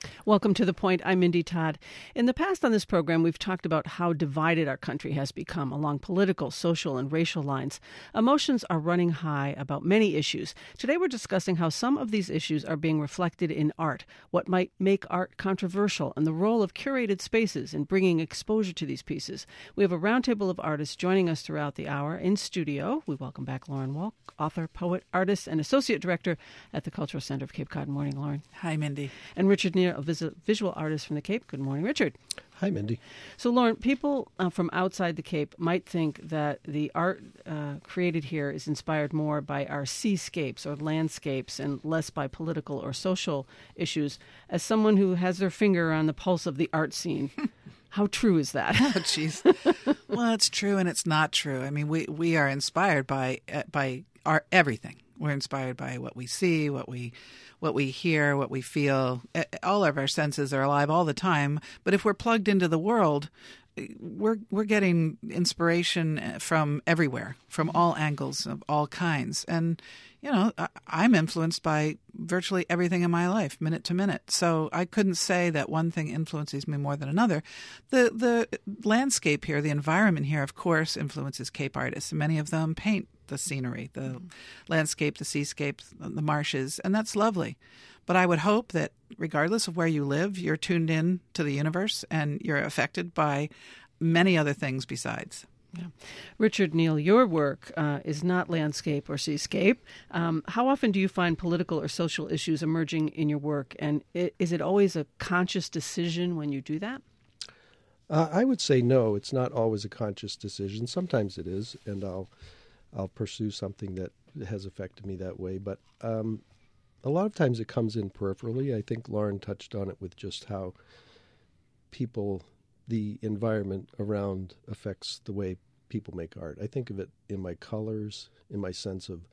Welcome to The Point. I'm Mindy Todd. In the past on this program, we've talked about how divided our country has become along political, social, and racial lines. Emotions are running high about many issues. Today we're discussing how some of these issues are being reflected in art, what might make art controversial, and the role of curated spaces in bringing exposure to these pieces. We have a roundtable of artists joining us throughout the hour. In studio, we welcome back Lauren Wolk, author, poet, artist, and associate director at the Cultural Center of Cape Cod. Good morning, Lauren. Hi, Mindy. And Richard Neal, a visual artist from the Cape. Good morning, Richard. Hi, Mindy. So, Lauren, people from outside the Cape might think that the art created here is inspired more by our seascapes or landscapes and less by political or social issues. As someone who has their finger on the pulse of the art scene, how true is that? Oh, jeez. Well, it's true and it's not true. I mean, we are inspired by art, everything. We're inspired by what we see, what we hear, what we feel. All of our senses are alive all the time. But if we're plugged into the world, we're getting inspiration from everywhere, from all angles, of all kinds. And, you know, I'm influenced by virtually everything in my life, minute to minute. So I couldn't say that one thing influences me more than another. The landscape here, the environment here, of course, influences Cape artists. Many of them paint the scenery, the landscape, the seascape, the marshes, and that's lovely. But I would hope that regardless of where you live, you're tuned in to the universe and you're affected by many other things besides. Yeah. Richard Neal, your work is not landscape or seascape. How often do you find political or social issues emerging in your work? And is it always a conscious decision when you do that? I would say no, it's not always a conscious decision. Sometimes it is, and I'll pursue something that has affected me that way. But a lot of times it comes in peripherally. I think Lauren touched on it with just how the environment around affects the way people make art. I think of it in my colors, in my sense of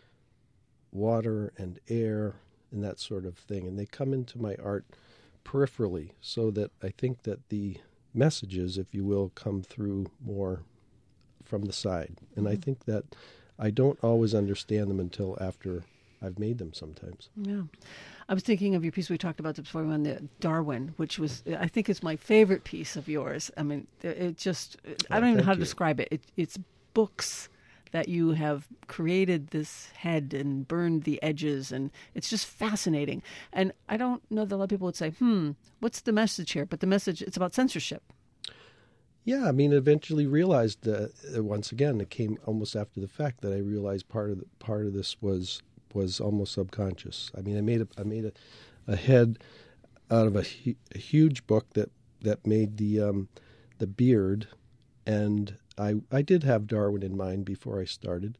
water and air and that sort of thing. And they come into my art peripherally so that I think that the messages, if you will, come through more from the side. And I think that I don't always understand them until after I've made them sometimes. Yeah. I was thinking of your piece we talked about before on the Darwin, which was, I think is my favorite piece of yours. I mean, it just, I don't even know how to describe it. It's books that you have created this head and burned the edges, and it's just fascinating. And I don't know that a lot of people would say, what's the message here? But the message, it's about censorship. Yeah, I mean, eventually realized that once again, it came almost after the fact that I realized part of this was almost subconscious. I mean, I made a head out of a huge book that made the beard, and I did have Darwin in mind before I started,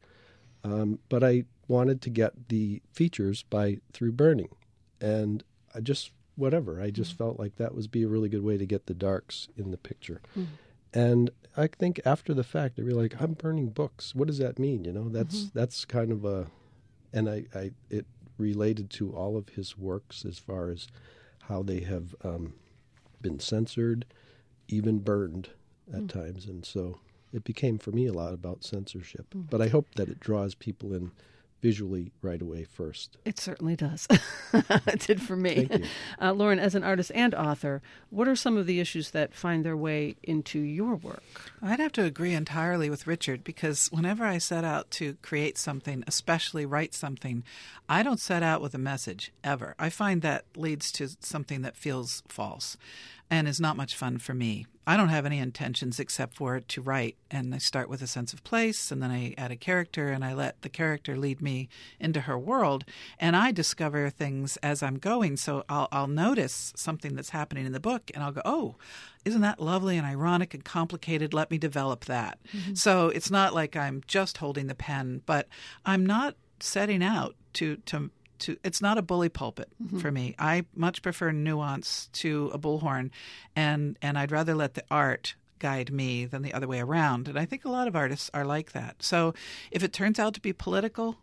but I wanted to get the features through burning, and I just felt like that would be a really good way to get the darks in the picture. And I think after the fact, I realized, I'm burning books. What does that mean? You know, that's kind of and it related to all of his works as far as how they have been censored, even burned at times. And so it became for me a lot about censorship. But I hope that it draws people in visually right away first. It certainly does. It did for me. Thank you. Lauren, as an artist and author, what are some of the issues that find their way into your work? I'd have to agree entirely with Richard, because whenever I set out to create something, especially write something, I don't set out with a message, ever. I find that leads to something that feels false and is not much fun for me. I don't have any intentions except for to write, and I start with a sense of place, and then I add a character, and I let the character lead me into her world, and I discover things as I'm going. So I'll notice something that's happening in the book, and I'll go, oh, isn't that lovely and ironic and complicated? Let me develop that. So it's not like I'm just holding the pen, but I'm not setting out to it's not a bully pulpit for me. I much prefer nuance to a bullhorn, and I'd rather let the art guide me than the other way around. And I think a lot of artists are like that. So if it turns out to be political,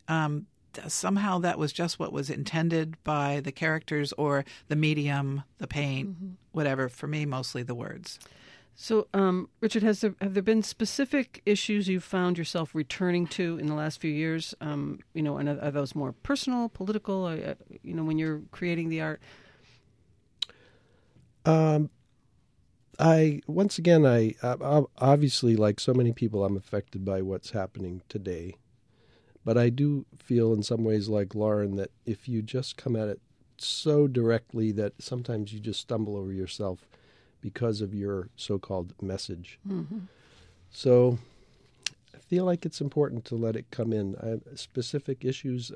somehow that was just what was intended by the characters or the medium, the paint, whatever. For me, mostly the words. So, Richard, have there been specific issues you've found yourself returning to in the last few years? And are those more personal, political? When you're creating the art, I obviously, like so many people, I'm affected by what's happening today. But I do feel in some ways like Lauren that if you just come at it so directly that sometimes you just stumble over yourself because of your so-called message. Mm-hmm. So I feel like it's important to let it come in. Specific issues,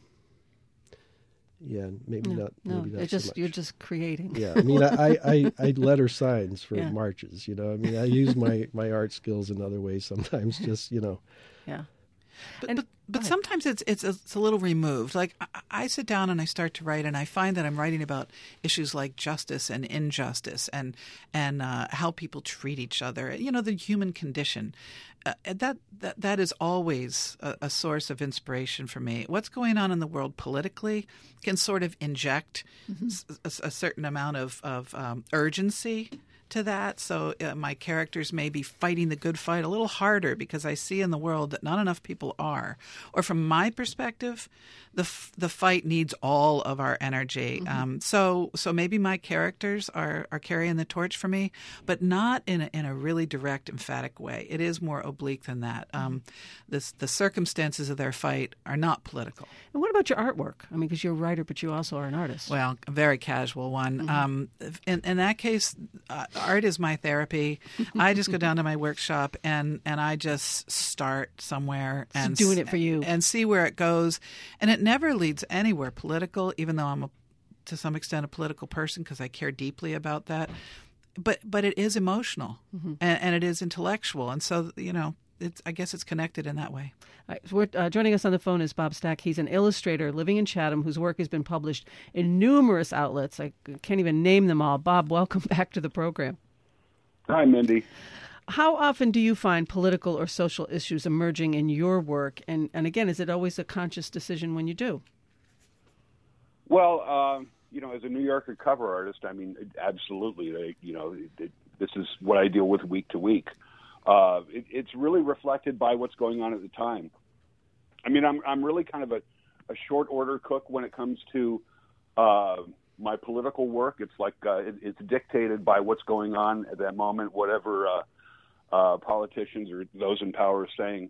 maybe not. No, maybe not it's just so much. you're just creating. Yeah, I mean, I letter signs for Yeah. marches. I mean, I use my art skills in other ways sometimes. Just Yeah. But sometimes it's a little removed. Like I sit down and I start to write, and I find that I'm writing about issues like justice and injustice, and how people treat each other. The human condition. That is always a source of inspiration for me. What's going on in the world politically can sort of inject a certain amount of urgency to that. So my characters may be fighting the good fight a little harder because I see in the world that not enough people are. Or from my perspective, the fight needs all of our energy. So maybe my characters are carrying the torch for me, but not in a really direct, emphatic way. It is more oblique than that. The circumstances of their fight are not political. And what about your artwork? I mean, because you're a writer, but you also are an artist. Well, a very casual one. In that case, art is my therapy. I just go down to my workshop and I just start somewhere and doing it for you and see where it goes. And it never leads anywhere political, even though I'm to some extent a political person because I care deeply about that. But it is emotional and it is intellectual, and so I guess it's connected in that way. All right, joining us on the phone is Bob Stack. He's an illustrator living in Chatham whose work has been published in numerous outlets. I can't even name them all. Bob, welcome back to the program. Hi, Mindy. How often do you find political or social issues emerging in your work? And again, is it always a conscious decision when you do? Well, as a New Yorker cover artist, I mean, absolutely. This is what I deal with week to week. It's really reflected by what's going on at the time. I mean, I'm really kind of a short order cook when it comes to my political work. It's like it's dictated by what's going on at that moment, whatever politicians or those in power are saying.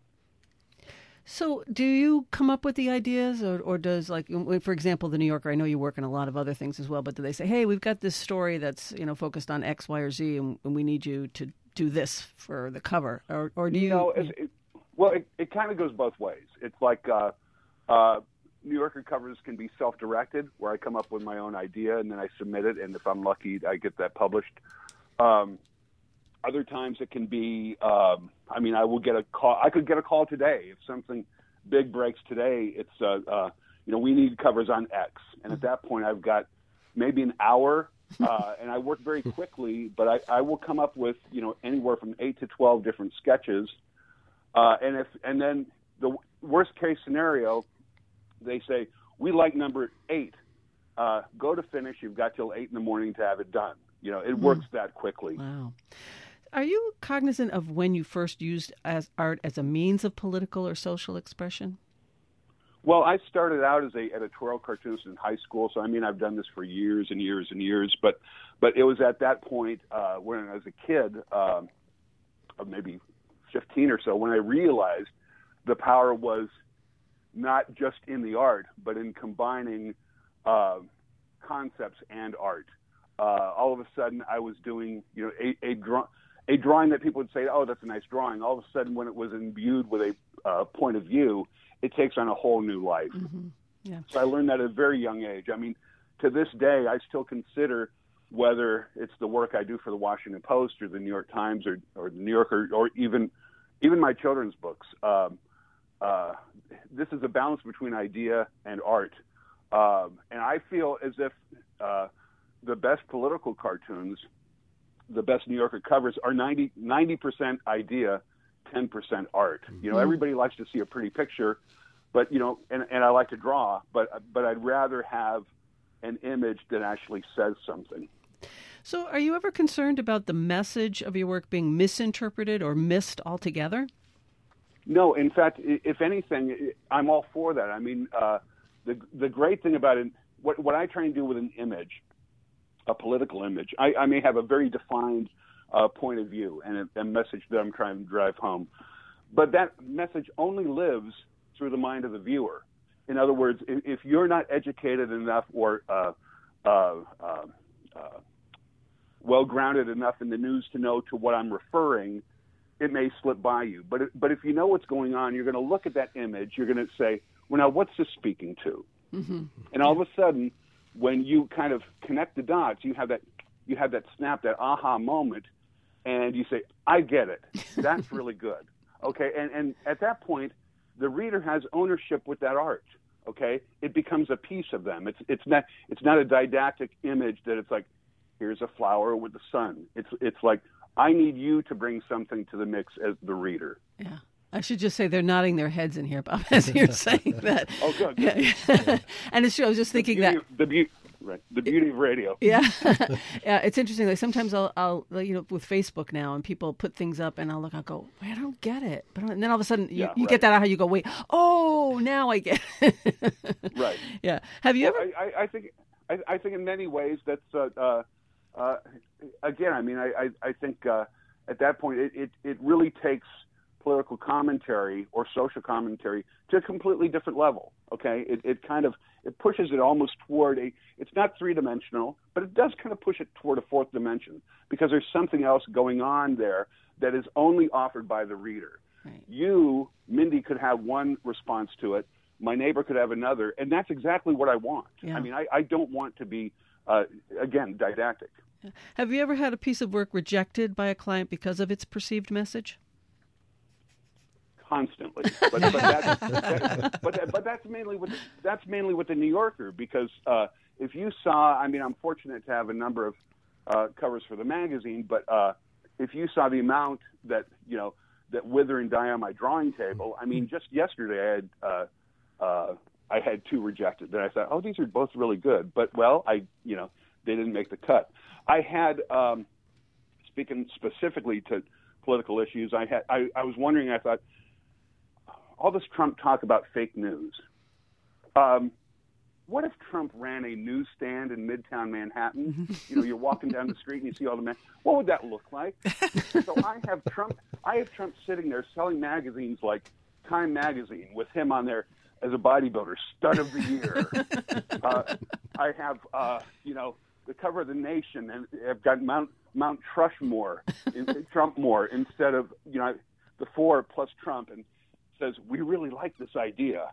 So do you come up with the ideas or does, like, for example, the New Yorker, I know you work on a lot of other things as well, but do they say, hey, we've got this story that's, focused on X, Y, or Z, and we need you to do this for the cover? Or do you... It kind of goes both ways. It's like New Yorker covers can be self-directed, where I come up with my own idea and then I submit it, and if I'm lucky, I get that published. Other times it can be, I will get a call. I could get a call today. If something big breaks today, it's, we need covers on X. And at that point, I've got maybe an hour, and I work very quickly, but I will come up with, anywhere from 8 to 12 different sketches. And then the worst case scenario, they say, we like number 8. Go to finish. You've got till 8 in the morning to have it done. It works that quickly. Wow. Are you cognizant of when you first used art as a means of political or social expression? Well, I started out as an editorial cartoonist in high school, so I've done this for years and years and years. But it was at that point when I was a kid, maybe 15 or so, when I realized the power was not just in the art, but in combining concepts and art. All of a sudden, I was doing a drawing that people would say, "Oh, that's a nice drawing." All of a sudden, when it was imbued with a point of view, it takes on a whole new life. Mm-hmm. Yeah. So I learned that at a very young age. To this day, I still consider whether it's the work I do for the Washington Post or the New York Times or the New Yorker or even my children's books. This is a balance between idea and art. And I feel as if the best political cartoons, the best New Yorker covers are 90% idea, 10% art. Mm-hmm. Everybody likes to see a pretty picture, but, and I like to draw, but I'd rather have an image that actually says something. So are you ever concerned about the message of your work being misinterpreted or missed altogether? No, in fact, if anything, I'm all for that. The great thing about it, what I try and do with an image a political image. I may have a very defined point of view and a message that I'm trying to drive home, but that message only lives through the mind of the viewer. In other words, if you're not educated enough or well-grounded enough in the news to know to what I'm referring, it may slip by you. But if you know what's going on, you're going to look at that image. You're going to say, well, now what's this speaking to? Mm-hmm. And all of a sudden, when you kind of connect the dots, you have that snap, that aha moment, and you say, I get it. That's really good. Okay, and at that point, the reader has ownership with that art. Okay, it becomes a piece of them. It's not a didactic image that it's like, here's a flower with the sun. It's like, I need you to bring something to the mix as the reader. Yeah. I should just say they're nodding their heads in here, Bob, as you're saying that. Oh, good. Yeah. And it's true. I was just thinking the beauty of radio. Yeah. Yeah. It's interesting. Like sometimes I'll with Facebook now, and people put things up, and I'll go, wait, I don't get it. And then all of a sudden, you get that aha. You go, wait, oh, now I get it. Right. Yeah. Have you ever? I think in many ways that's again. I mean, I think at that point it really takes political commentary or social commentary to a completely different level. Okay, it pushes it almost toward it's not three-dimensional, but it does kind of push it toward a fourth dimension because there's something else going on there that is only offered by the reader. Right. You, Mindy, could have one response to it. My neighbor could have another, and that's exactly what I want. Yeah. I mean, I don't want to be, again, didactic. Have you ever had a piece of work rejected by a client because of its perceived message? Constantly, but that's mainly with the New Yorker, because if you saw, I mean, I'm fortunate to have a number of covers for the magazine, but if you saw the amount that that wither and die on my drawing table, I mean, just yesterday I had two rejected that I thought, oh, these are both really good, but they didn't make the cut. I had speaking specifically to political issues, I was wondering, I thought, all this Trump talk about fake news. What if Trump ran a newsstand in Midtown Manhattan? You're walking down the street and you see all the men. What would that look like? So I have Trump sitting there selling magazines like Time Magazine with him on there as a bodybuilder, stud of the year. I have the cover of the Nation, and I've got Mount Trushmore, Trumpmore instead of the 4 plus Trump, and says, we really like this idea.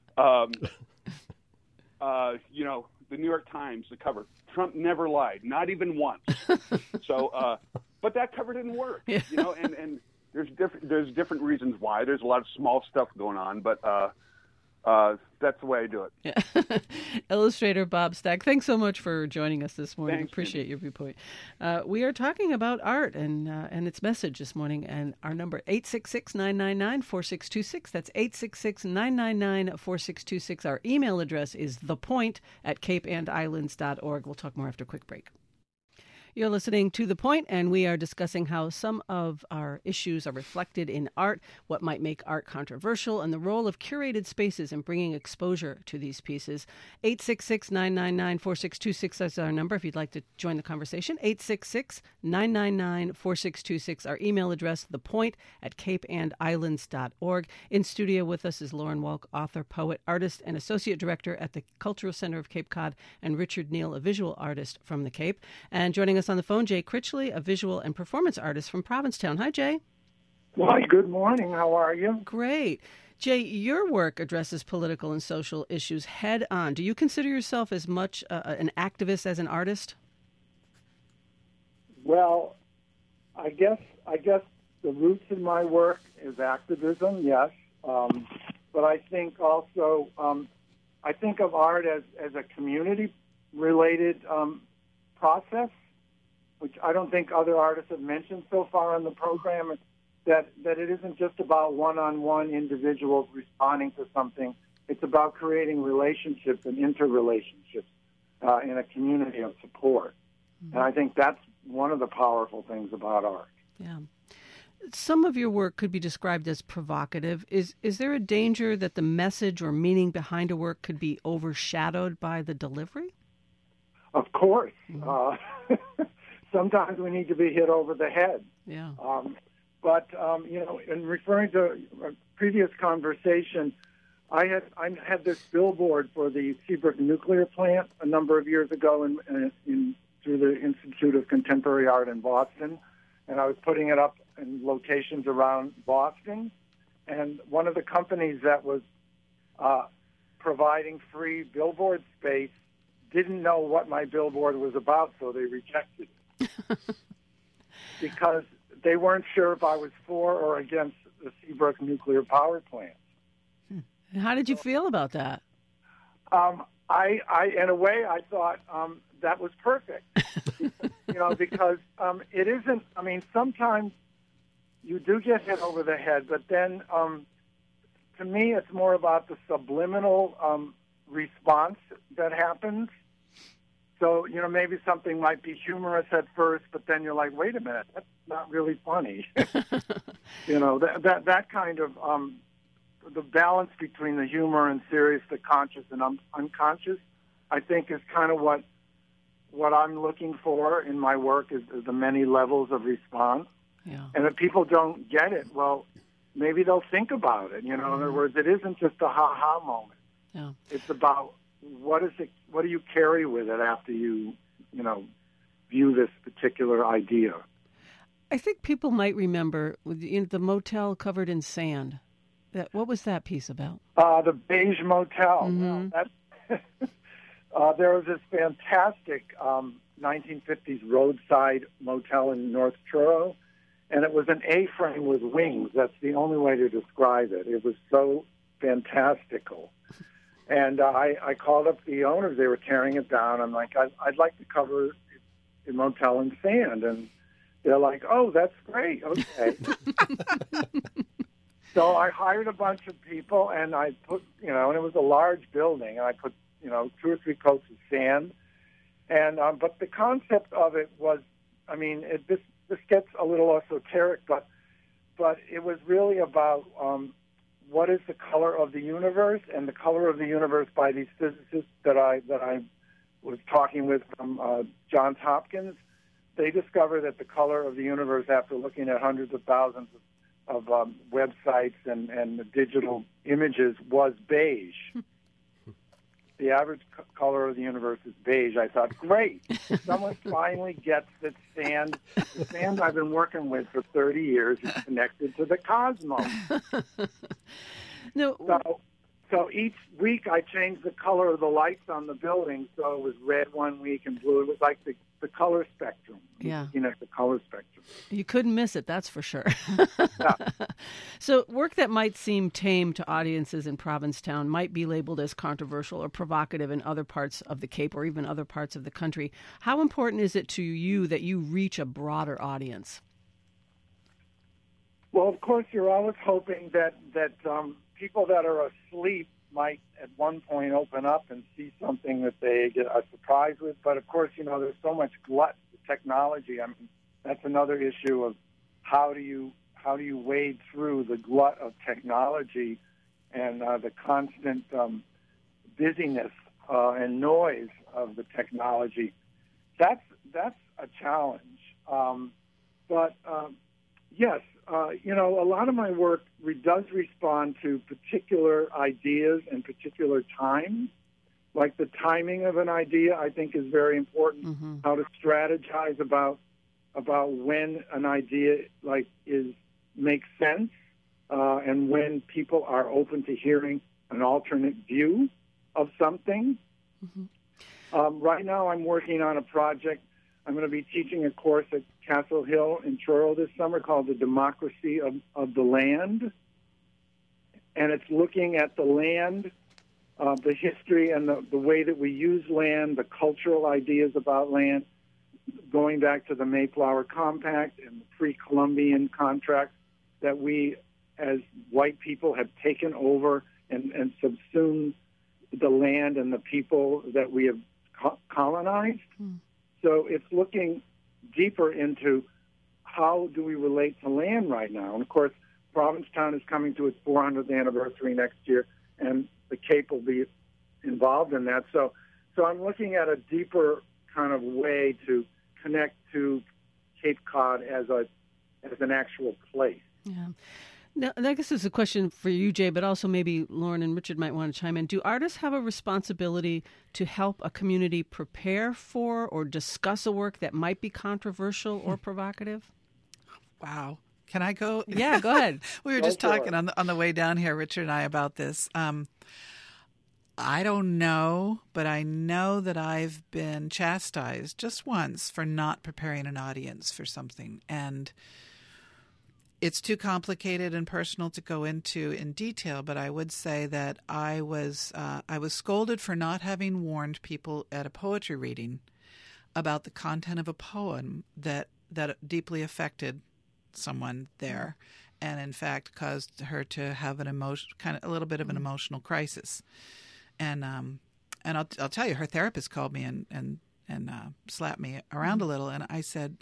The New York Times, the cover, Trump never lied, not even once. So, but that cover didn't work, and there's different reasons why. There's a lot of small stuff going on, but that's the way I do it. Yeah. Illustrator Bob Stack, thanks so much for joining us this morning. Thanks, appreciate your viewpoint. We are talking about art and its message this morning, and our number 866-999-4626. That's 866-999-4626. Our email address is thepoint@capeandislands.org. We'll talk more after a quick break. You're listening to The Point, and we are discussing how some of our issues are reflected in art, what might make art controversial, and the role of curated spaces in bringing exposure to these pieces. 866-999-4626 is our number if you'd like to join the conversation. 866-999-4626. Our email address, thepoint@capeandislands.org. In studio with us is Lauren Walk, author, poet, artist, and associate director at the Cultural Center of Cape Cod, and Richard Neal, a visual artist from the Cape. And joining us on the phone, Jay Critchley, a visual and performance artist from Provincetown. Hi, Jay. Why, good morning. How are you? Great. Jay, your work addresses political and social issues head on. Do you consider yourself as much an activist as an artist? Well, I guess the roots in my work is activism, yes. But I think also, I think of art as a community-related process, which I don't think other artists have mentioned so far on the program, that it isn't just about one-on-one individuals responding to something. It's about creating relationships and interrelationships in a community of support. Mm-hmm. And I think that's one of the powerful things about art. Yeah. Some of your work could be described as provocative. Is there a danger that the message or meaning behind a work could be overshadowed by the delivery? Of course. Sometimes we need to be hit over the head. Yeah. But in referring to a previous conversation, I had this billboard for the Seabrook nuclear plant a number of years ago through the Institute of Contemporary Art in Boston, and I was putting it up in locations around Boston. And one of the companies that was providing free billboard space didn't know what my billboard was about, so they rejected it because they weren't sure if I was for or against the Seabrook nuclear power plant. And how did you feel about that? I in a way, I thought that was perfect. Because it isn't. I mean, sometimes you do get hit over the head, but then to me, it's more about the subliminal response that happens. So, maybe something might be humorous at first, but then you're like, wait a minute, that's not really funny. That kind of the balance between the humor and serious, the conscious and unconscious, I think is kind of what I'm looking for in my work is the many levels of response. Yeah. And if people don't get it, well, maybe they'll think about it. In other words, it isn't just a ha-ha moment. Yeah. It's about what do you carry with it after you view this particular idea. I think people might remember the motel covered in sand. What was that piece about? The Beige Motel. Mm-hmm. There was this fantastic 1950s roadside motel in North Truro, and it was an A-frame with wings. That's the only way to describe it. It was so fantastical. And I called up the owners. They were tearing it down. I'm like, I'd like to cover the motel in sand. And they're like, oh, that's great. Okay. So I hired a bunch of people, and I put, and it was a large building, and I put, 2 or 3 coats of sand. And but the concept of it was, this gets a little esoteric, but it was really about what is the color of the universe, and the color of the universe by these physicists that I was talking with from Johns Hopkins. They discovered that the color of the universe, after looking at hundreds of thousands of websites and digital images, was beige. The average color of the universe is beige. I thought, great, someone finally gets that the sand I've been working with for 30 years is connected to the cosmos. No. So each week I changed the color of the lights on the building, so it was red one week and blue. It was like the color spectrum. Yeah. The color spectrum. You couldn't miss it, that's for sure. Yeah. So work that might seem tame to audiences in Provincetown might be labeled as controversial or provocative in other parts of the Cape or even other parts of the country. How important is it to you that you reach a broader audience? Well, of course, you're always hoping that people that are asleep might at one point open up and see something that they get a surprise with. But of course, there's so much glut with technology. That's another issue of how do you wade through the glut of technology and the constant busyness and noise of the technology. That's a challenge. But yes. A lot of my work does respond to particular ideas and particular times. Like the timing of an idea, I think, is very important. Mm-hmm. How to strategize about when an idea makes sense, and when people are open to hearing an alternate view of something. Mm-hmm. Right now, I'm working on a project. I'm going to be teaching a course at Castle Hill in Truro this summer called The Democracy of the Land. And it's looking at the land, the history and the way that we use land, the cultural ideas about land, going back to the Mayflower Compact and the pre-Columbian contracts that we as white people have taken over and subsumed the land and the people that we have colonized. Mm. So it's looking deeper into how do we relate to land right now. And, of course, Provincetown is coming to its 400th anniversary next year, and the Cape will be involved in that. So I'm looking at a deeper kind of way to connect to Cape Cod as an actual place. Yeah. Now, I guess this is a question for you, Jay, but also maybe Lauren and Richard might want to chime in. Do artists have a responsibility to help a community prepare for or discuss a work that might be controversial or provocative? Wow. Can I go? Yeah, go ahead. We were just talking on the way down here, Richard and I, about this. I don't know, but I know that I've been chastised just once for not preparing an audience for something. And it's too complicated and personal to go into in detail, but I would say that I was scolded for not having warned people at a poetry reading about the content of a poem that deeply affected someone there, and in fact caused her to have a little bit of an emotional crisis. And I'll tell you, her therapist called me and slapped me around a little, and I said,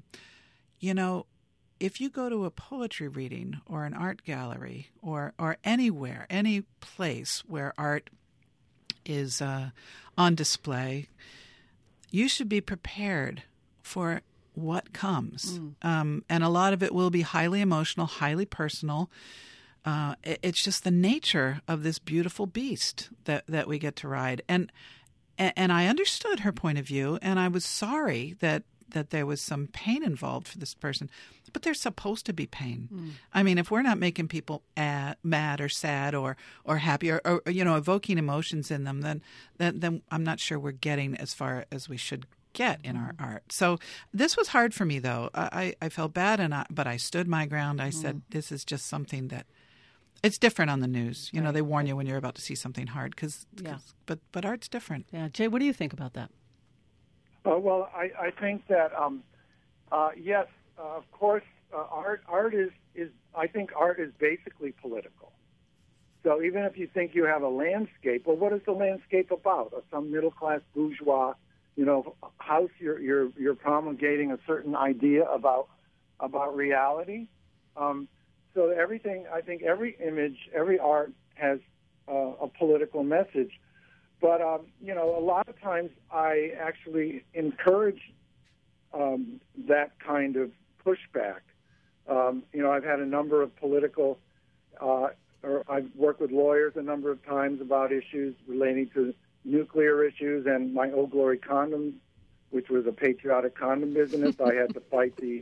if you go to a poetry reading or an art gallery or anywhere, any place where art is on display, you should be prepared for what comes. And a lot of it will be highly emotional, highly personal. It's just the nature of this beautiful beast that we get to ride. And I understood her point of view, and I was sorry that there was some pain involved for this person. But there's supposed to be pain. I mean, if we're not making people mad or sad or happy or evoking emotions in them, then I'm not sure we're getting as far as we should get in our art. So this was hard for me, though. I felt bad, but I stood my ground. I said, this is just something that it's different on the news. You know, they warn you when you're about to see something hard but art's different. Yeah, Jay, what do you think about that? Well, I think that yes, of course, art is I think art is basically political. So even if you think you have a landscape, well, what is the landscape about? Some middle class bourgeois, house you're promulgating a certain idea about reality. So everything, I think, every image, every art has a political message. But, a lot of times I actually encourage that kind of pushback. I've had a number of political, or I've worked with lawyers a number of times about issues relating to nuclear issues and my Old Glory condoms, which was a patriotic condom business. I had to fight the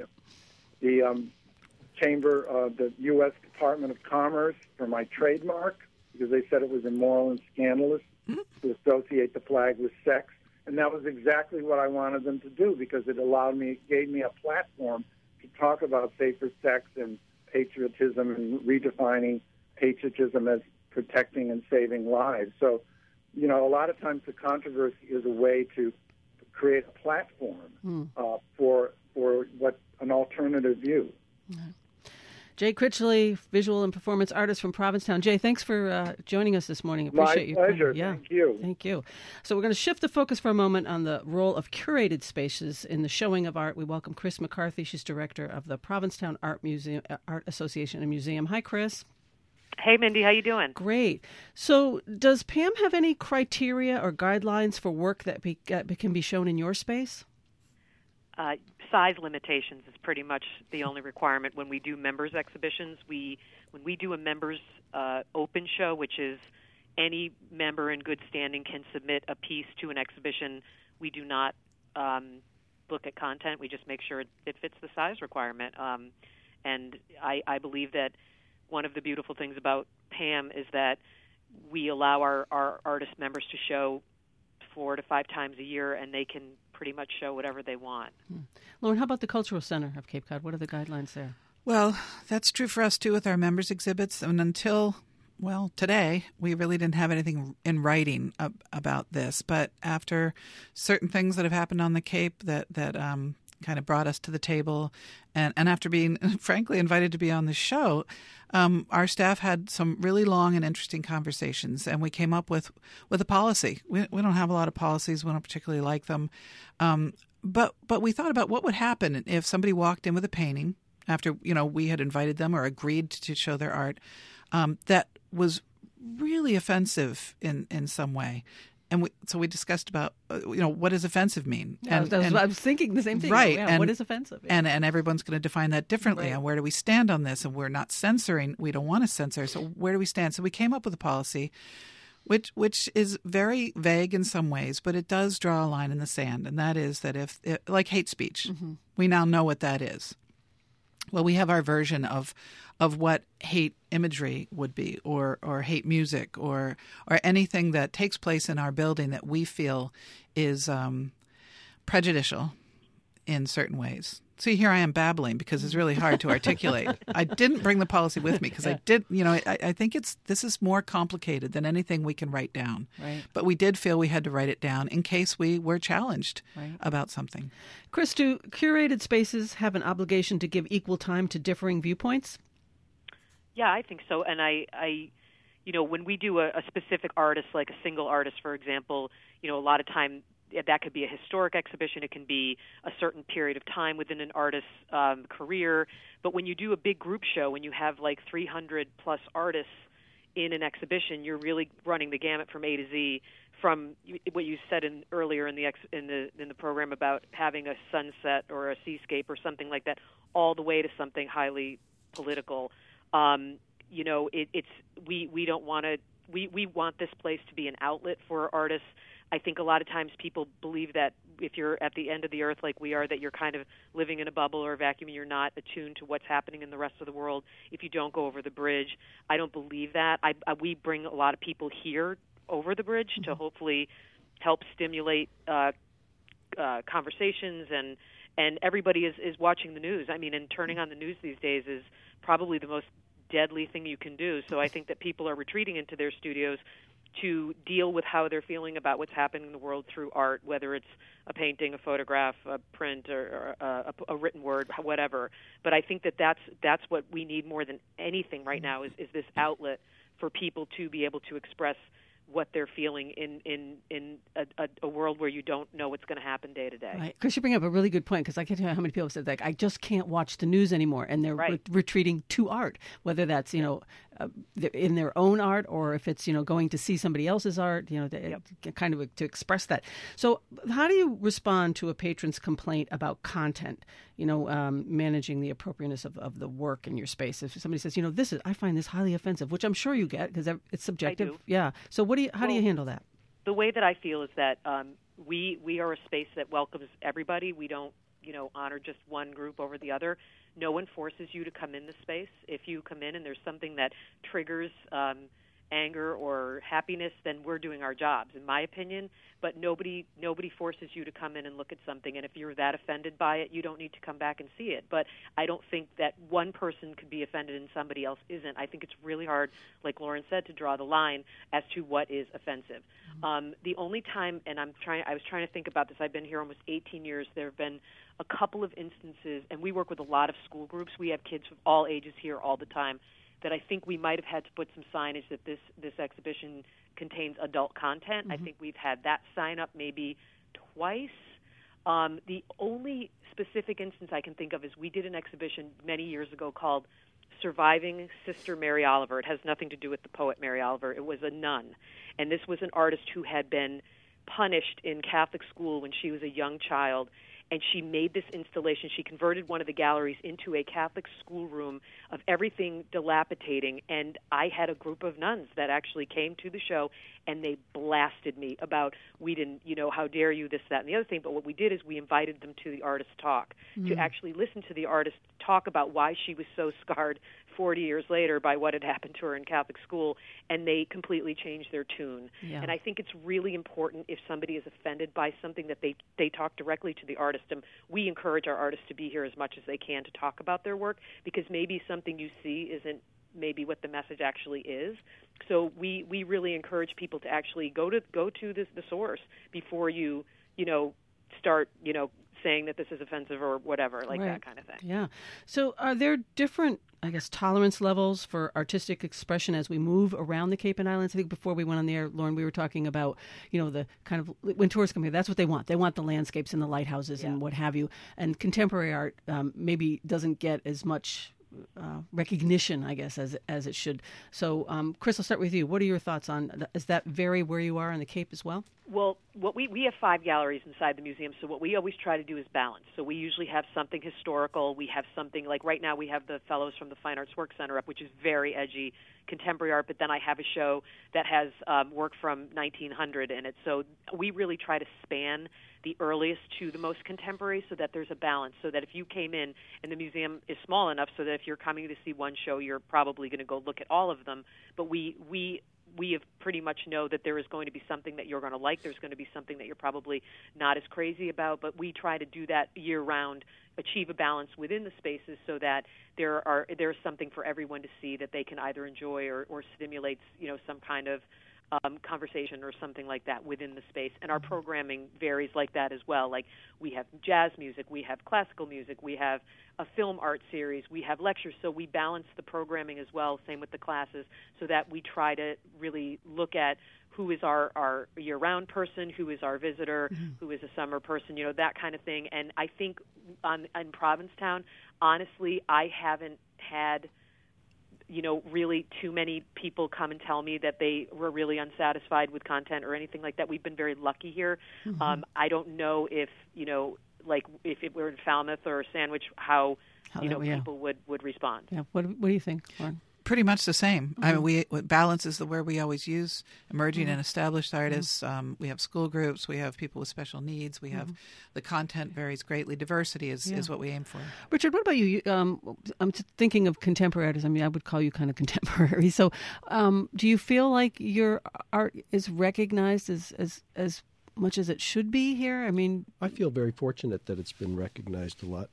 chamber, the U.S. Department of Commerce for my trademark because they said it was immoral and scandalous to associate the flag with sex. And that was exactly what I wanted them to do because it gave me a platform to talk about safer sex and patriotism and redefining patriotism as protecting and saving lives. So, a lot of times the controversy is a way to create a platform for what an alternative view. Jay Critchley, visual and performance artist from Provincetown. Jay, thanks for joining us this morning. Appreciate you. My pleasure. Yeah. Thank you. Thank you. So we're going to shift the focus for a moment on the role of curated spaces in the showing of art. We welcome Chris McCarthy. She's director of the Provincetown Art Association and Museum. Hi, Chris. Hey, Mindy. How you doing? Great. So does Pam have any criteria or guidelines for work that can be shown in your space? Size limitations is pretty much the only requirement when we do members exhibitions. When we do a members open show, which is any member in good standing can submit a piece to an exhibition, we do not look at content. We just make sure it fits the size requirement. And I believe that one of the beautiful things about Pam is that we allow our artist members to show 4 to 5 times a year, and they can pretty much show whatever they want. Lauren, how about the Cultural Center of Cape Cod? What are the guidelines there? Well, that's true for us, too, with our members exhibits. And until, today, we really didn't have anything in writing about this. But after certain things that have happened on the Cape that kind of brought us to the table, and after being, frankly, invited to be on the show, our staff had some really long and interesting conversations, and we came up with a policy. We don't have a lot of policies. We don't particularly like them. But we thought about what would happen if somebody walked in with a painting after, we had invited them or agreed to show their art that was really offensive in some way. so we discussed about what does offensive mean? Yeah, I was thinking the same thing. Right. Yeah, and, what is offensive? And everyone's going to define that differently. Right. And where do we stand on this? And we're not censoring. We don't want to censor. So where do we stand? So we came up with a policy which is very vague in some ways, but it does draw a line in the sand. And that is that if like hate speech, we now know what that is. Well, we have our version of what hate imagery would be, or hate music, or anything that takes place in our building that we feel is prejudicial in certain ways. See, here I am babbling because it's really hard to articulate. I didn't bring the policy with me because I think this is more complicated than anything we can write down. Right. But we did feel we had to write it down in case we were challenged about something. Chris, do curated spaces have an obligation to give equal time to differing viewpoints? Yeah, I think so. And I when we do a specific artist, like a single artist, for example, a lot of time that could be a historic exhibition. It can be a certain period of time within an artist's career. But when you do a big group show, when you have like 300 plus artists in an exhibition, you're really running the gamut from A to Z. From what you said earlier in the program about having a sunset or a seascape or something like that, all the way to something highly political. We don't want to. We want this place to be an outlet for artists. I think a lot of times people believe that if you're at the end of the earth like we are, that you're kind of living in a bubble or a vacuum and you're not attuned to what's happening in the rest of the world if you don't go over the bridge. I don't believe that. We bring a lot of people here over the bridge to hopefully help stimulate conversations, and everybody is watching the news. I mean, and turning on the news these days is probably the most deadly thing you can do. So I think that people are retreating into their studios to deal with how they're feeling about what's happening in the world through art, whether it's a painting, a photograph, a print, or a written word, whatever. But I think that that's what we need more than anything right now is this outlet for people to be able to express what they're feeling in a world where you don't know what's going to happen day to day. Right. Chris, you bring up a really good point, because I can't tell you how many people have said, like, I just can't watch the news anymore, and they're retreating to art, whether that's, in their own art, or if it's, going to see somebody else's art, kind of to express that. So how do you respond to a patron's complaint about content, managing the appropriateness of the work in your space? If somebody says, I find this highly offensive, which I'm sure you get because it's subjective. I do. Yeah. So how do you handle that? The way that I feel is that we are a space that welcomes everybody. We don't, honor just one group over the other. No one forces you to come in the space. If you come in and there's something that triggers anger or happiness, then we're doing our jobs, in my opinion. But nobody forces you to come in and look at something. And if you're that offended by it, you don't need to come back and see it. But I don't think that one person could be offended and somebody else isn't. I think it's really hard, like Lauren said, to draw the line as to what is offensive. The only time, and I was trying to think about this. I've been here almost 18 years. There have been a couple of instances, and we work with a lot of school groups. We have kids of all ages here all the time, that I think we might have had to put some signage that this exhibition contains adult content. I think we've had that sign up maybe twice. The only specific instance I can think of is we did an exhibition many years ago called Surviving Sister Mary Oliver. It has nothing to do with the poet Mary Oliver. It was a nun. And this was an artist who had been punished in Catholic school when she was a young child. And she made this installation. She converted one of the galleries into a Catholic schoolroom of everything dilapidating. And I had a group of nuns that actually came to the show, and they blasted me about, we didn't, how dare you, this, that, and the other thing. But what we did is we invited them to the artist talk, to actually listen to the artist talk about why she was so scarred 40 years later by what had happened to her in Catholic school, and they completely changed their tune. Yeah. And I think it's really important, if somebody is offended by something, that they talk directly to the artist. And we encourage our artists to be here as much as they can to talk about their work, because maybe something you see isn't maybe what the message actually is. So we really encourage people to actually go to the source before you start saying that this is offensive or whatever, like that kind of thing. Yeah. So are there different, tolerance levels for artistic expression as we move around the Cape and Islands? I think before we went on the air, Lauren, we were talking about, the kind of, when tourists come here, that's what they want. They want the landscapes and the lighthouses and what have you. And contemporary art maybe doesn't get as much recognition, I guess, as it should. So, Chris, I'll start with you. What are your thoughts on? Does that vary where you are in the Cape as well? Well, what we have 5 galleries inside the museum, so what we always try to do is balance. So we usually have something historical. We have something like right now we have the Fellows from the Fine Arts Work Center up, which is very edgy contemporary art. But then I have a show that has work from 1900 in it. So we really try to span the earliest to the most contemporary, so that there's a balance. So that if you came in, and the museum is small enough, so that if you're coming to see one show, you're probably going to go look at all of them. But we have pretty much know that there is going to be something that you're going to like. There's going to be something that you're probably not as crazy about, but we try to do that year-round, achieve a balance within the spaces so that there's something for everyone to see that they can either enjoy or stimulates, some kind of conversation or something like that within the space. And our programming varies like that as well. Like we have jazz music, we have classical music, we have a film art series, we have lectures. So we balance the programming as well, same with the classes, so that we try to really look at who is our year-round person, who is our visitor, who is a summer person, that kind of thing. And I think in Provincetown, honestly, I haven't had really too many people come and tell me that they were really unsatisfied with content or anything like that. We've been very lucky here. I don't know if, if it were in Falmouth or Sandwich, how people would respond. Yeah. What do you think, Lauren? Pretty much the same. I mean, balance is the word we always use. Emerging and established artists. We have school groups. We have people with special needs. We have the content varies greatly. Diversity is what we aim for. Richard, what about you? I'm thinking of contemporary artists. I mean, I would call you kind of contemporary. So, do you feel like your art is recognized as much as it should be here? I mean, I feel very fortunate that it's been recognized a lot.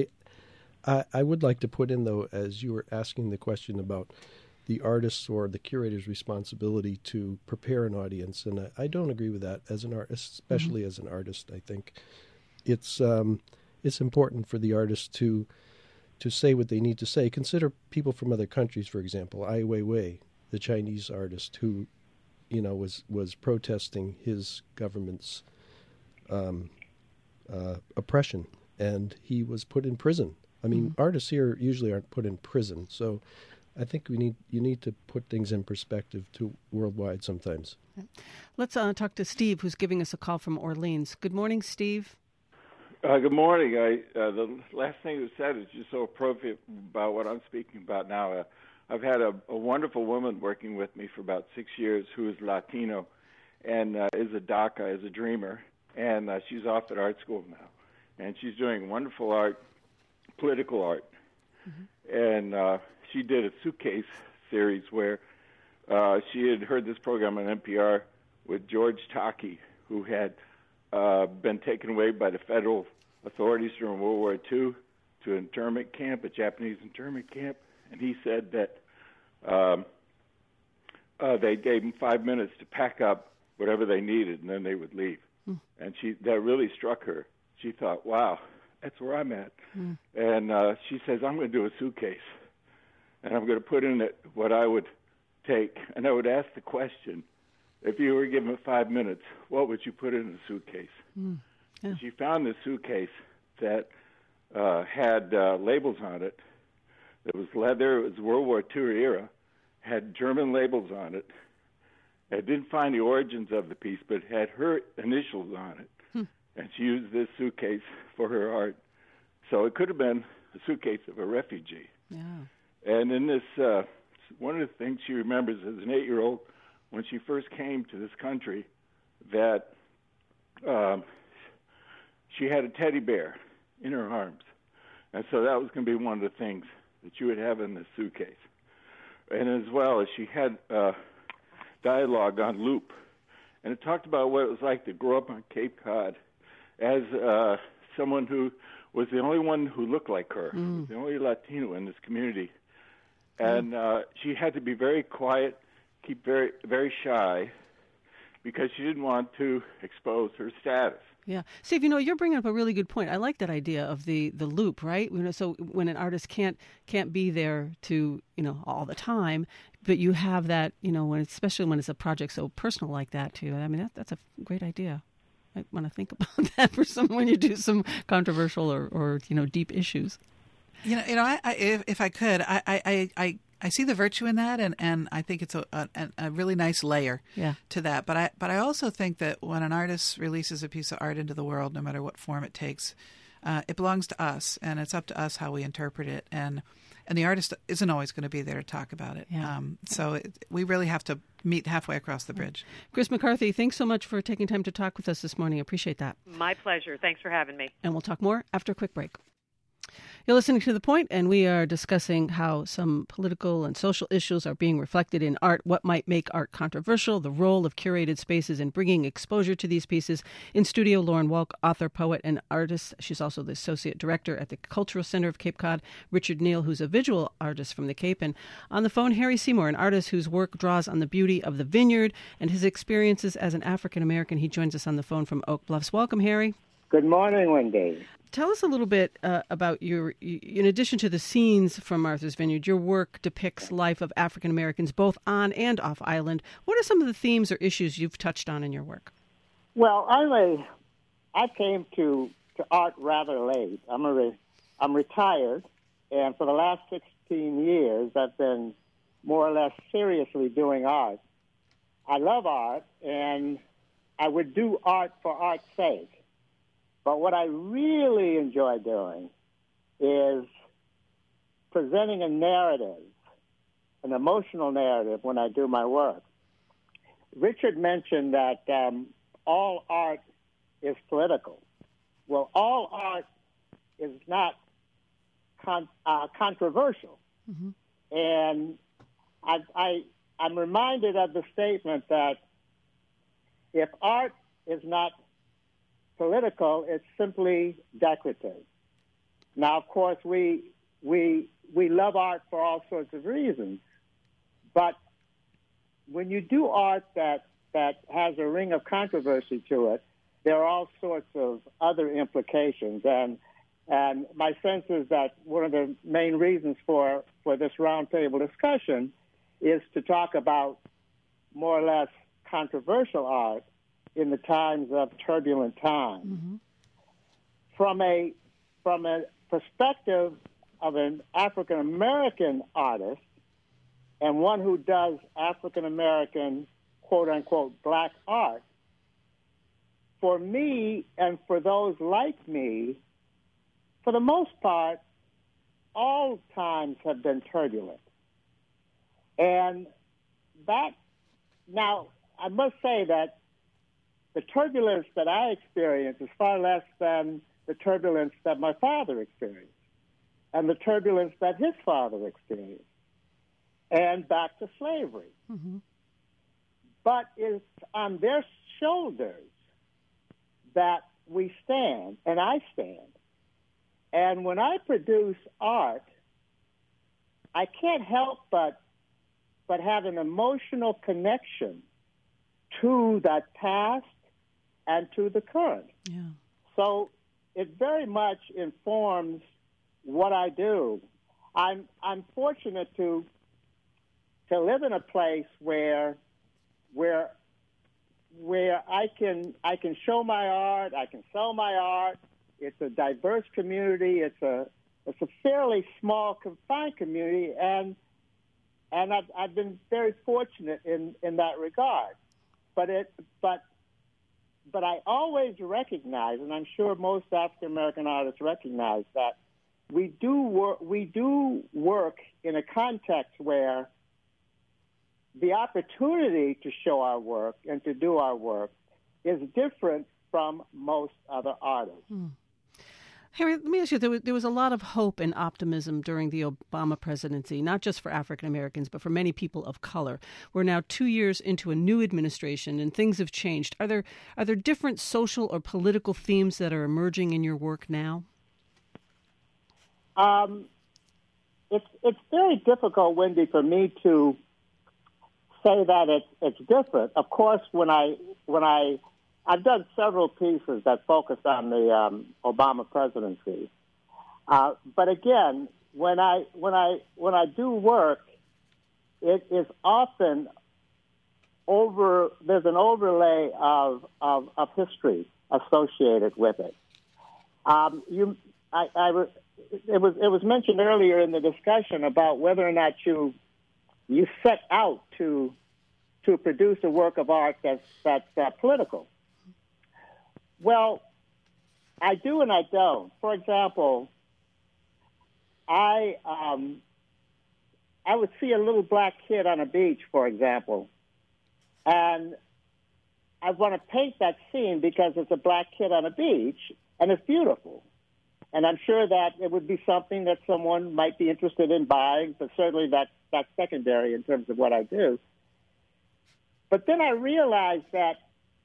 I would like to put in, though, as you were asking the question about the artist's or the curator's responsibility to prepare an audience, and I don't agree with that as an artist, especially as an artist. I think it's important for the artist to say what they need to say. Consider people from other countries, for example, Ai Weiwei, the Chinese artist who, was protesting his government's oppression, and he was put in prison. I mean, artists here usually aren't put in prison, so I think you need to put things in perspective to worldwide sometimes. Let's talk to Steve, who's giving us a call from Orleans. Good morning, Steve. Good morning. The last thing you said is just so appropriate about what I'm speaking about now. I've had a wonderful woman working with me for about 6 years who is Latino and is a DACA, is a dreamer, and she's off at art school now, and she's doing wonderful art. Political art, and she did a suitcase series where she had heard this program on NPR with George Takei, who had been taken away by the federal authorities during World War II to an internment camp, a Japanese internment camp, and he said that they gave him 5 minutes to pack up whatever they needed, and then they would leave. And that really struck her. She thought, wow, that's where I'm at. And she says, I'm going to do a suitcase, and I'm going to put in it what I would take. And I would ask the question, if you were given 5 minutes, what would you put in the suitcase? Yeah. She found this suitcase that had labels on it. It was leather. It was World War II era. Had German labels on it. I didn't find the origins of the piece, but it had her initials on it. And she used this suitcase for her art. So it could have been a suitcase of a refugee. Yeah. And in this, one of the things she remembers as an 8-year-old, when she first came to this country, that she had a teddy bear in her arms. And so that was going to be one of the things that you would have in this suitcase. And as well as she had dialogue on loop. And it talked about what it was like to grow up on Cape Cod as someone who was the only one who looked like her, the only Latino in this community. And she had to be very quiet, keep very, very shy, because she didn't want to expose her status. Yeah. Steve, you're bringing up a really good point. I like that idea of the loop, right? So when an artist can't be there to, all the time, but you have that, especially when it's a project so personal like that too. I mean, that's a great idea. I want to think about that for when you do some controversial or deep issues. If I could, I see the virtue in that, and I think it's a really nice layer to that. But I also think that when an artist releases a piece of art into the world, no matter what form it takes, it belongs to us, and it's up to us how we interpret it. And the artist isn't always going to be there to talk about it. Yeah. We really have to meet halfway across the bridge. Chris McCarthy, thanks so much for taking time to talk with us this morning. I appreciate that. My pleasure. Thanks for having me. And we'll talk more after a quick break. You're listening to The Point, and we are discussing how some political and social issues are being reflected in art, what might make art controversial, the role of curated spaces in bringing exposure to these pieces. In studio, Lauren Walk, author, poet, and artist. She's also the associate director at the Cultural Center of Cape Cod. Richard Neal, who's a visual artist from the Cape. And on the phone, Harry Seymour, an artist whose work draws on the beauty of the vineyard and his experiences as an African-American. He joins us on the phone from Oak Bluffs. Welcome, Harry. Good morning, Wendy. Tell us a little bit about in addition to the scenes from Martha's Vineyard, your work depicts life of African Americans both on and off island. What are some of the themes or issues you've touched on in your work? Well, I came to art rather late. I'm retired, and for the last 16 years, I've been more or less seriously doing art. I love art, and I would do art for art's sake. But what I really enjoy doing is presenting a narrative, an emotional narrative when I do my work. Richard mentioned that all art is political. Well, all art is not controversial. Mm-hmm. And I'm reminded of the statement that if art is not political, it's simply decorative. Now, of course, we love art for all sorts of reasons, but when you do art that has a ring of controversy to it, there are all sorts of other implications. And my sense is that one of the main reasons for this roundtable discussion is to talk about more or less controversial art in the times of turbulent times. Mm-hmm. From a perspective of an African American artist and one who does African American quote unquote black art, for me and for those like me, for the most part, all times have been turbulent. And that, now, I must say that the turbulence that I experience is far less than the turbulence that my father experienced and the turbulence that his father experienced, and back to slavery. Mm-hmm. But it's on their shoulders that we stand, and I stand. And when I produce art, I can't help but have an emotional connection to that past and to the current. Yeah. So it very much informs what I do. I'm fortunate to live in a place where I can show my art, I can sell my art. It's a diverse community. It's a fairly small, confined community, and I've been very fortunate in that regard. But I always recognize, and I'm sure most African American artists recognize, that we do work in a context where the opportunity to show our work and to do our work is different from most other artists. Hmm. Harry, let me ask you, there was a lot of hope and optimism during the Obama presidency, not just for African Americans, but for many people of color. We're now 2 years into a new administration, and things have changed. Are there different social or political themes that are emerging in your work now? It's very difficult, Wendy, for me to say that it's different. Of course, when I've done several pieces that focus on the Obama presidency, but again, when I do work, it is often there's an overlay of it was mentioned earlier in the discussion about whether or not you set out to produce a work of art that's political. Well, I do and I don't. For example, I would see a little black kid on a beach, for example, and I want to paint that scene because it's a black kid on a beach and it's beautiful. And I'm sure that it would be something that someone might be interested in buying, but certainly that's secondary in terms of what I do. But then I realized that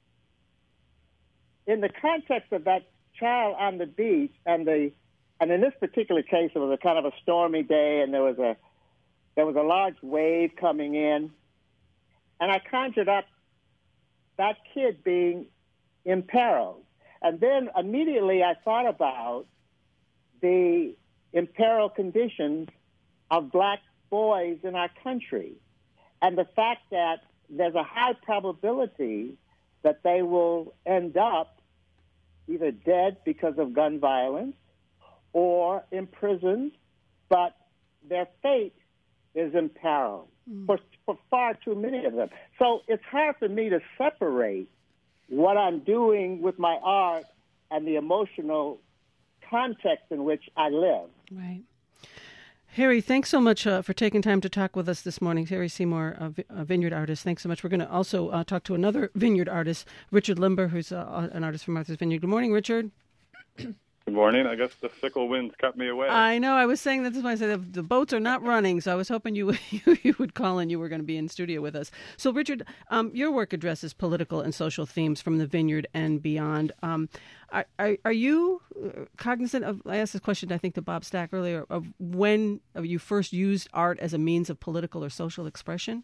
in the context of that child on the beach, and in this particular case, it was a kind of a stormy day, and there was a large wave coming in, and I conjured up that kid being imperiled. And then immediately I thought about the imperiled conditions of black boys in our country and the fact that there's a high probability that they will end up either dead because of gun violence or imprisoned, but their fate is imperiled for far too many of them. So it's hard for me to separate what I'm doing with my art and the emotional context in which I live. Right. Harry, thanks so much for taking time to talk with us this morning. Harry Seymour, a vineyard artist. Thanks so much. We're going to also talk to another vineyard artist, Richard Limber, who's an artist from Martha's Vineyard. Good morning, Richard. Good morning. I guess the fickle winds cut me away. I know. I was saying that. This is why I said the boats are not running, so I was hoping you would call and you were going to be in studio with us. So, Richard, your work addresses political and social themes from the vineyard and beyond. Are you cognizant of, I asked this question, I think, to Bob Stack earlier, of when you first used art as a means of political or social expression?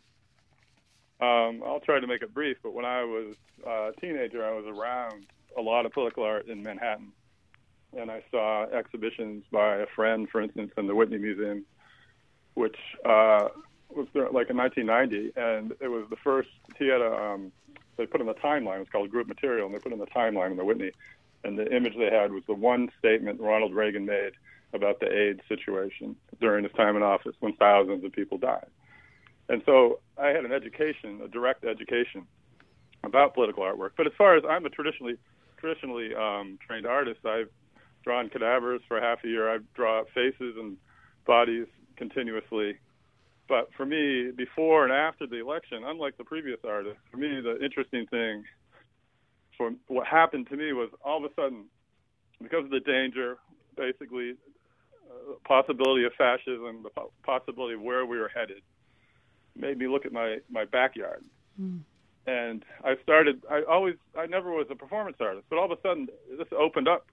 I'll try to make it brief, but when I was a teenager, I was around a lot of political art in Manhattan. And I saw exhibitions by a friend, for instance, in the Whitney Museum, which was there, like in 1990, and it was the first. He had they put in the timeline. It was called Group Material, and they put in the timeline in the Whitney, and the image they had was the one statement Ronald Reagan made about the AIDS situation during his time in office, when thousands of people died. And so I had an education, a direct education, about political artwork. But as far as I'm a traditionally trained artist, I've drawn cadavers for half a year. I draw faces and bodies continuously. But for me, before and after the election, unlike the previous artists, for me, the interesting thing for what happened to me was all of a sudden, because of the danger, basically, possibility of fascism, the possibility of where we were headed, made me look at my backyard. And I never was a performance artist, but all of a sudden, this opened up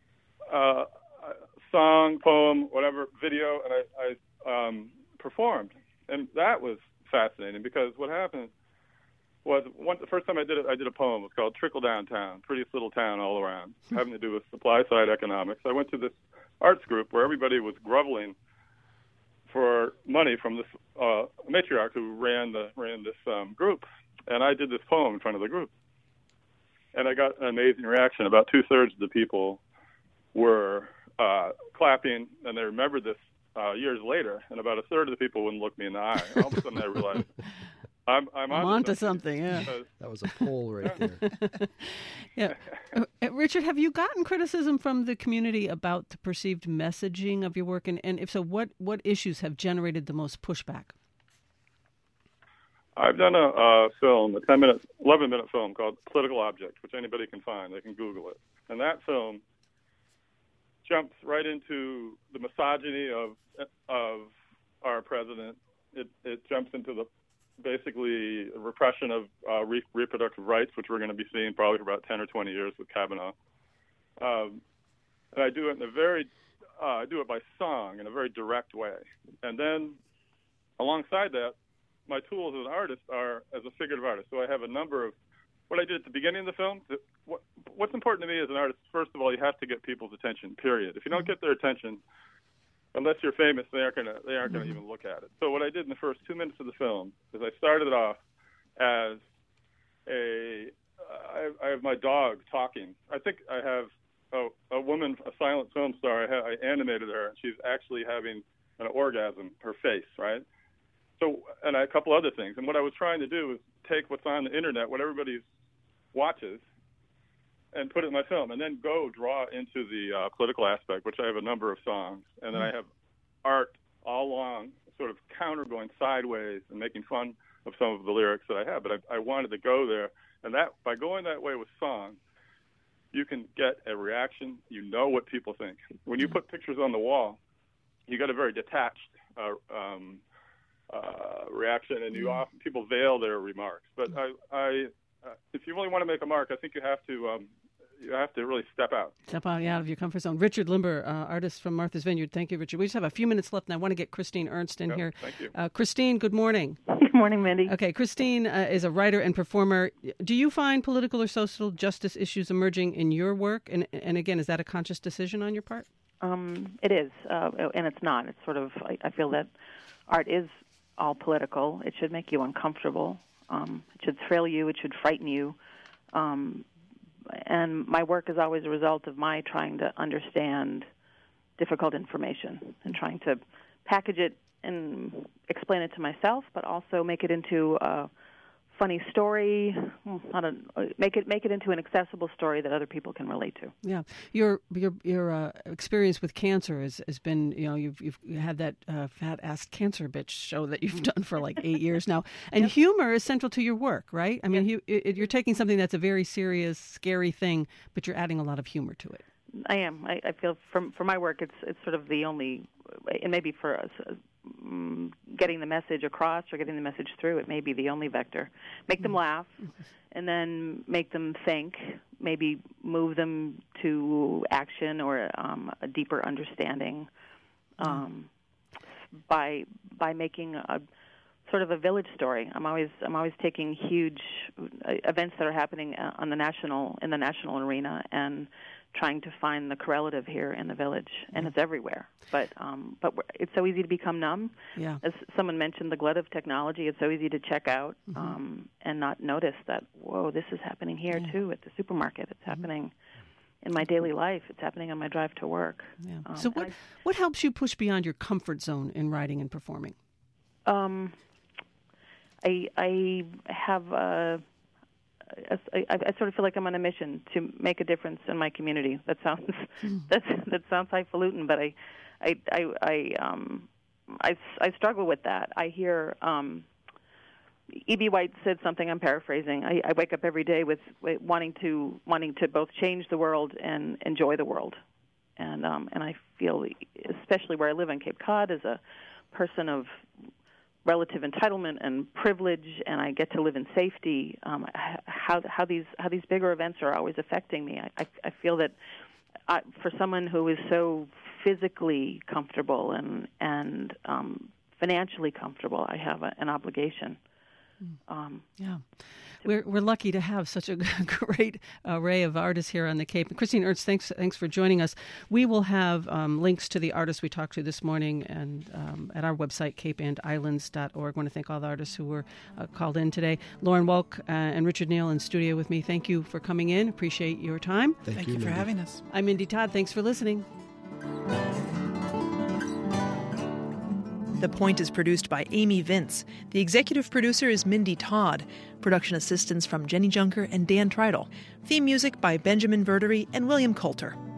song, poem, whatever, video, and I performed. And that was fascinating because what happened was the first time I did a poem. It was called Trickle Down Town, prettiest little town all around, having to do with supply side economics. I went to this arts group where everybody was groveling for money from this matriarch who ran this group, and I did this poem in front of the group. And I got an amazing reaction. About 2/3 of the people were clapping, and they remembered this years later, and about 1/3 of the people wouldn't look me in the eye. All of a sudden I realized I'm onto something. Yeah. That was a poll right there. Yeah. Richard, have you gotten criticism from the community about the perceived messaging of your work? And if so, what issues have generated the most pushback? I've done a film, a 11-minute film called Political Object, which anybody can find. They can Google it. And that film jumps right into the misogyny of our president. It jumps into the basically repression of reproductive rights, which we're going to be seeing probably for about 10 or 20 years with Kavanaugh. And I do it I do it by song in a very direct way. And then alongside that, my tools as an artist are as a figurative artist. So I have a number of what I did at the beginning of the film. What's important to me as an artist, first of all, you have to get people's attention, period. If you don't get their attention, unless you're famous, they aren't gonna even look at it. So what I did in the first 2 minutes of the film is I started it off as I have my dog talking. I think I have a woman, a silent film star. I animated her, and she's actually having an orgasm, her face, right? So, and a couple other things. And what I was trying to do was take what's on the internet, what everybody watches, and put it in my film, and then go draw into the political aspect, which I have a number of songs. And then I have art all along, sort of counter going sideways and making fun of some of the lyrics that I have. But I wanted to go there. And that by going that way with song, you can get a reaction. You know what people think. When you put pictures on the wall, you get a very detached reaction, and people veil their remarks. But if you really want to make a mark, I think you have to really step out. Step out of your comfort zone. Richard Limber, artist from Martha's Vineyard. Thank you, Richard. We just have a few minutes left, and I want to get Christine Ernst in here. Thank you. Christine, good morning. Good morning, Mindy. Okay, Christine is a writer and performer. Do you find political or social justice issues emerging in your work? And again, is that a conscious decision on your part? It is, and it's not. It's sort of, I feel that art is all political. It should make you uncomfortable. It should thrill you. It should frighten you. And my work is always a result of my trying to understand difficult information and trying to package it and explain it to myself, but also make it into a funny story, make it into an accessible story that other people can relate to. Yeah, your experience with cancer has been, you've had that Fat Ass Cancer Bitch show that you've done for like 8 years now, and humor is central to your work, right? I mean, you're taking something that's a very serious, scary thing, but you're adding a lot of humor to it. I am. I feel for my work, it's sort of the only, and maybe for us, getting the message across or getting the message through, it may be the only vector. Make them laugh, and then make them think, maybe move them to action or a deeper understanding by making a sort of a village story. I'm always taking huge events that are happening in the national arena and trying to find the correlative here in the village, and it's everywhere. But it's so easy to become numb. Yeah. As someone mentioned, the glut of technology, it's so easy to check out and not notice that, whoa, this is happening here too at the supermarket. It's happening in my daily life. It's happening on my drive to work. Yeah. So what helps you push beyond your comfort zone in writing and performing? I have I sort of feel like I'm on a mission to make a difference in my community. That sounds that sounds highfalutin, but I struggle with that. I hear E.B. White said something. I'm paraphrasing. I wake up every day with wanting to both change the world and enjoy the world, and I feel, especially where I live on Cape Cod, as a person of relative entitlement and privilege, and I get to live in safety. How these bigger events are always affecting me. I feel that for someone who is so physically comfortable and financially comfortable, I have an obligation. Yeah, we're lucky to have such a great array of artists here on the Cape. Christine Ernst, thanks for joining us. We will have links to the artists we talked to this morning and at our website, capeandislands.org. I want to thank all the artists who were called in today. Lauren Walk and Richard Neal in studio with me. Thank you for coming in. Appreciate your time. Thank you for having us. I'm Mindy Todd. Thanks for listening. The Point is produced by Amy Vince. The executive producer is Mindy Todd. Production assistance from Jenny Junker and Dan Treidel. Theme music by Benjamin Verdery and William Coulter.